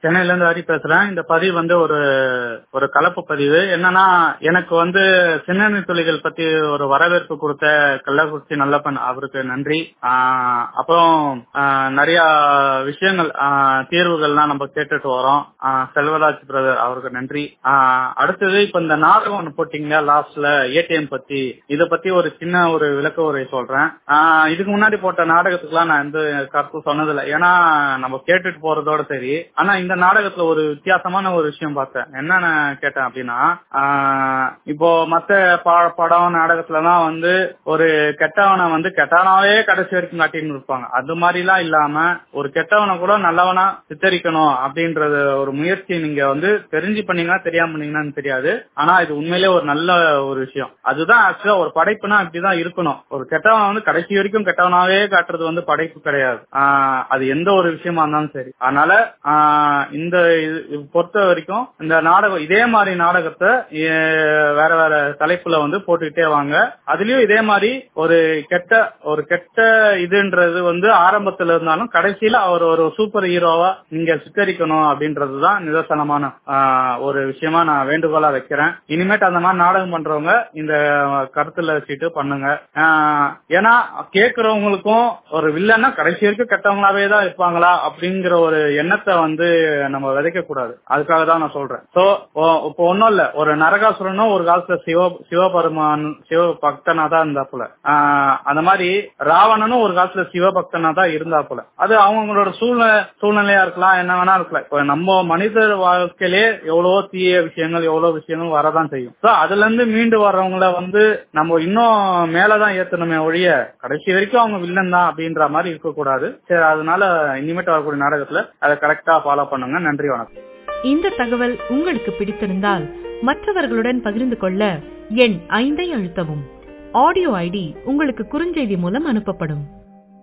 சென்னையில இருந்து ஹரி பேசுறேன். இந்த பதிவு வந்து ஒரு ஒரு கலப்பு பதிவு. என்னன்னா, எனக்கு வந்து சின்னணி துளிகள் பத்தி ஒரு வரவேற்பு கொடுத்த கள்ளக்குறிச்சி நல்லப்பன் அவருக்கு நன்றி. அப்புறம் நிறைய விஷயங்கள் தீர்வுகள்லாம் நம்ம கேட்டுட்டு வரோம். செல்வராஜ் பிரதர் அவருக்கு நன்றி. அடுத்தது இப்ப இந்த நாடகம் ஒன்று போட்டீங்க லாஸ்ட்ல ஏடிஎம் பத்தி, இத பத்தி ஒரு சின்ன ஒரு விளக்க உரை சொல்றேன். இதுக்கு முன்னாடி போட்ட நாடகத்துக்குலாம் நான் எந்த கருத்து சொன்னதில்லை, ஏன்னா நம்ம கேட்டுட்டு போறதோட சரி. ஆனா இந்த நாடகத்துல ஒரு வித்தியாசமான ஒரு விஷயம் பார்த்தேன். என்னன்னு கேட்டேன் அப்படின்னா, இப்போ மத்த படம் நாடகத்துலதான் வந்து ஒரு கெட்டவனை வந்து கெட்டவனாவே கடைசி வரைக்கும் காட்டின்னு இருப்பாங்க. அது மாதிரி எல்லாம் இல்லாம ஒரு கெட்டவனை கூட நல்லவனா சித்தரிக்கணும் அப்படின்றது ஒரு முயற்சி நீங்க வந்து தெரிஞ்சு பண்ணீங்கன்னா தெரியாம பண்ணீங்கன்னு தெரியாது. ஆனா இது உண்மையிலே ஒரு நல்ல ஒரு விஷயம். அதுதான் ஆக்சுவலா ஒரு படைப்புனா அப்படிதான் இருக்கணும். ஒரு கெட்டவனை வந்து கடைசி வரைக்கும் கெட்டவனாவே காட்டுறது வந்து படைப்பு கிடையாது. அது எந்த ஒரு விஷயமா இருந்தாலும் சரி. அதனால இந்த பொறுத்த வரைக்கும் இந்த நாடகம் இதே மாதிரி நாடகத்தை வேற வேற தலைப்புல வந்து போட்டுக்கிட்டே வாங்க. அதுலயும் இதே மாதிரி ஒரு கெட்ட இதுன்றது வந்து ஆரம்பத்துல இருந்தாலும் கடைசியில அவர் ஒரு சூப்பர் ஹீரோவா நீங்க சித்தரிக்கணும் அப்படின்றதுதான் நிதர்சனமான ஒரு விஷயமா நான் வேண்டுகோளா வைக்கிறேன். இனிமேட்டு அந்த மாதிரி நாடகம் பண்றவங்க இந்த கருத்துல வச்சுட்டு பண்ணுங்க. ஏன்னா கேட்கறவங்களுக்கும் ஒரு வில்லன்னா கடைசி வரைக்கும் கெட்டவங்களாவே தான் இருப்பாங்களா அப்படிங்கிற ஒரு எண்ணத்தை வந்து நம்ம விதைக்க கூடாது. அதுக்காக தான் நான் சொல்றேன். இப்போ ஒன்னும் இல்ல, ஒரு நரகாசுரனும் ஒரு காலத்துல சிவ பக்தனா தான் இருந்தாப்புல. அந்த மாதிரி ராவணனும் ஒரு காலத்துல சிவபக்தனா தான் இருந்தாப்புல. அது அவங்களோட சூழ்நிலையா இருக்கலாம், என்ன வேணா இருக்கலாம். இப்ப நம்ம மனிதர் வாழ்க்கையிலே எவ்வளவோ தீய விஷயங்கள் எவ்வளவு விஷயங்கள் வரதான் செய்யும். அதுல இருந்து மீண்டு வர்றவங்கள வந்து நம்ம இன்னும் மேலதான் ஏத்தணுமே ஒழிய கடைசி வரைக்கும் அவங்க வில்லன் தான் அப்படின்ற மாதிரி இருக்கக்கூடாது. சரி, அதனால இனிமேட்டு வரக்கூடிய நாடகத்துல அதை கரெக்டா ஃபாலோ பண்ணுங்க. நன்றி, வணக்கம். இந்த தகவல் உங்களுக்கு பிடித்திருந்தால் மற்றவர்களுடன் பகிர்ந்து கொள்ள எண் 5 அழுத்தவும். ஆடியோ ஐடி உங்களுக்கு குறுஞ்செய்தி மூலம் அனுப்பப்படும்.